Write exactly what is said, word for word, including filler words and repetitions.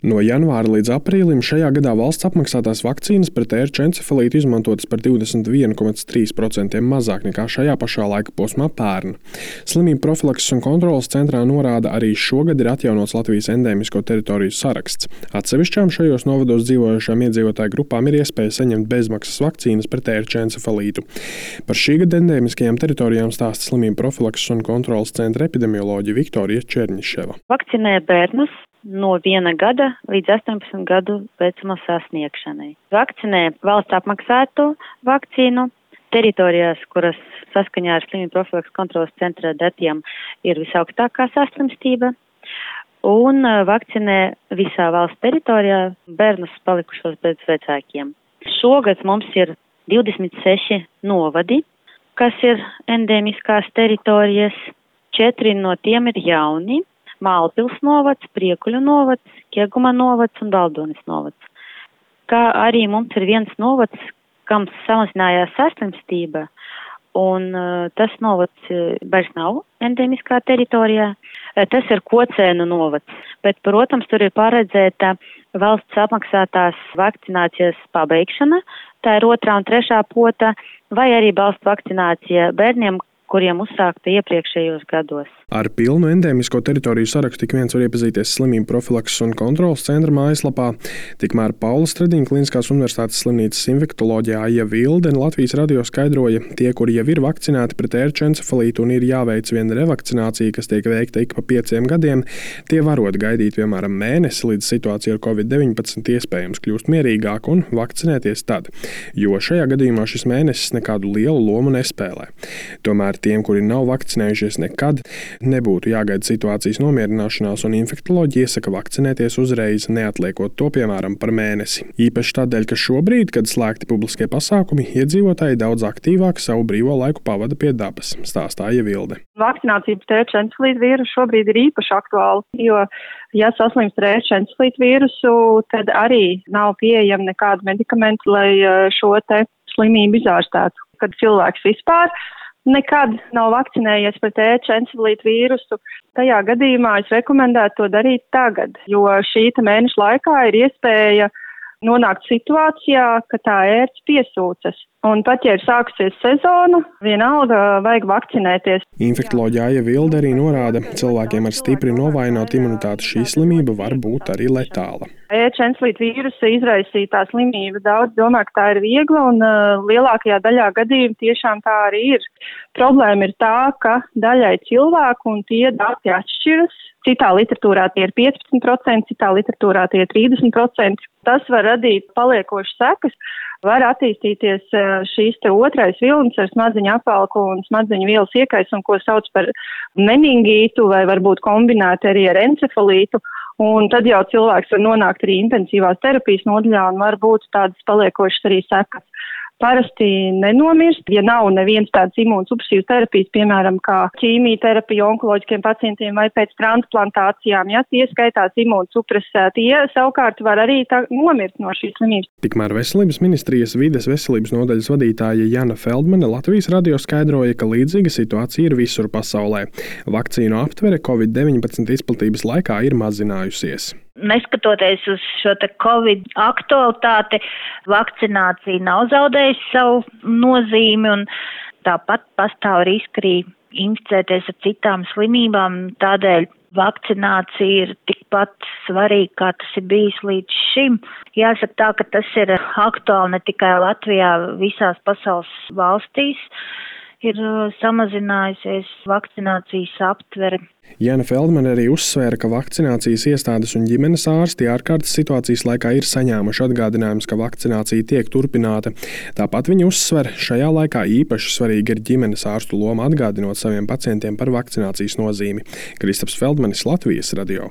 No janvāra līdz aprīlim šajā gadā valsts apmaksātās vakcīnas pret ērču encefalītu izmantotas par divdesmit viens komats trīs procenti mazāk nekā šajā pašā laika posmā pērn. Slimību profilakses un kontroles centrā norāda, arī šogad ir atjaunots Latvijas endēmisko teritoriju saraksts. Atsevišķām šajos novados dzīvojošām iedzīvotāju grupām ir iespēja saņemt bezmaksas vakcīnas pret ērču encefalītu. Par šī gada endēmiskajām teritorijām stāsta Slimību profilakses un kontroles centra epidemioloģe Viktorija Černiševa. Vakcinē bērnus no viena gada līdz astoņpadsmit gadu vecuma sasniegšanai. Vakcinē valsts apmaksāto vakcīnu teritorijās, kuras saskaņā ar Slimību profilakses kontroles centra datiem ir visaugstākā saslimstība, un vakcinē visā valsts teritorijā bērnus palikušos bez vecākiem. Šogad mums ir divdesmit seši novadi, kas ir endēmiskās teritorijas, četri no tiem ir jauni. Mālpils novads, Priekuļu novads, Kieguma novads un Baldonis novads. Kā arī mums ir viens novads, kam samazinājās saslimstība, un uh, tas novads uh, vairs nav endēmiskā teritorijā. Uh, tas ir Kocēnu novads, bet, protams, tur ir paredzēta valsts apmaksātās vakcinācijas pabeigšana, tā ir otrā un trešā pota, vai arī balstu vakcinācija bērniem, kuriem uzsākta iepriekšējos gados. Ar pilnu endēmisko teritoriju sarakstu ik viens var iepazīties Slimību profilakses un kontroles centra mājaslapā. Tikmēr Paula Stradiņa Kliniskās universitātes slimnīcas infektoloģija Aija Vilde Latvijas radio skaidroja, tie, kuri jau ir vakcinēti pret ērču encefalītu un ir jāveic viena revakcinācija, kas tiek veikta ik pa pieciem gadiem, tie varot gaidīt piemēram mēnesi, līdz situācija ar covid deviņpadsmit iespējams kļūst mierīgāk un vakcinēties tad, jo šajā gadījumā šis mēnesis nekādu lielu lomu nespēlē. Tomēr tiem, kuri nav vakcinējušies nekad, nebūtu jāgaida situācijas nomierināšanās, un infektoloģi iesaka vakcinēties uzreiz, neatliekot to, piemēram, par mēnesi. Īpaši tādēļ, ka šobrīd, kad slēgti publiskie pasākumi, iedzīvotāji daudz aktīvāk savu brīvo laiku pavada pie dabas, stāstīja Aija Vilde. Vakcinācija pret ērču encefalītu vīrusu šobrīd ir īpaši aktuāla, jo, ja saslimst ar ērču encefalītu vīrusu, tad arī nav pieejama nekāda medikamenta, lai šo te slimību izārstētu. Kad cilvēks vispār nekad nav vakcinējies pret ērču encefalītu vīrusu, tajā gadījumā es rekomendētu to darīt tagad, jo šī mēneša laikā ir iespēja nonākt situācijā, ka tā ērce piesūcas. Un pat, ja ir sākusies sezona, vienalga vajag vakcinēties. Infektoloģija Aija Vilde arī norāda, cilvēkiem ar stipri novājinātu imunitāti šī slimība var būt arī letāla. Ērču encefalītu vīrusa izraisītā slimība daudz domā, ka tā ir viegla, un uh, lielākajā daļā gadījumu tiešām tā arī ir. Problēma ir tā, ka daļai cilvēku un tie dati atšķiras. Citā literatūrā tie ir piecpadsmit procenti, citā literatūrā tie ir trīsdesmit procenti. Tas var radīt paliekošas sekas. Var attīstīties šīs te otrais vilnis ar smadzeņu apvalku un smadzeņu vielas iekaisumu, ko sauc par meningītu, vai varbūt kombinēti arī ar encefalītu. Un tad jau cilvēks var nonākt arī intensīvās terapijas nodaļā un var būt tādas paliekošas arī sekas. Parasti nenomirst, ja nav nevienas tādas imūnsupresīvas terapijas, piemēram, kā ķīmijterapija onkoloģiskiem pacientiem vai pēc transplantācijām, ja tie skaitās imūnsupresēti, tie savukārt var arī tā nomirt no šīs slimības. Tikmēr Veselības ministrijas vides veselības nodaļas vadītāja Jana Feldmane Latvijas radio skaidroja, ka līdzīga situācija ir visur pasaulē. Vakcīnu aptvere covid deviņpadsmit izplatības laikā ir mazinājusies. Neskatoties uz šo te Covid aktualitāti, vakcinācija nav zaudējusi savu nozīmi, un tāpat pastāv riski arī inficēties ar citām slimībām. Tādēļ vakcinācija ir tikpat svarīga, kā tas ir bijis līdz šim. Jāsaka tā, ka tas ir aktuāli ne tikai Latvijā, visās pasaules valstīs ir samazinājusies vakcinācijas aptvere. Jana Feldmane arī uzsvēra, ka vakcinācijas iestādes un ģimenes ārsti ārkārtas situācijas laikā ir saņēmuši atgādinājumus, ka vakcinācija tiek turpināta. Tāpat viņa uzsver, šajā laikā īpaši svarīga ir ģimenes ārstu loma atgādinot saviem pacientiem par vakcinācijas nozīmi. Kristaps Feldmanis, Latvijas radio.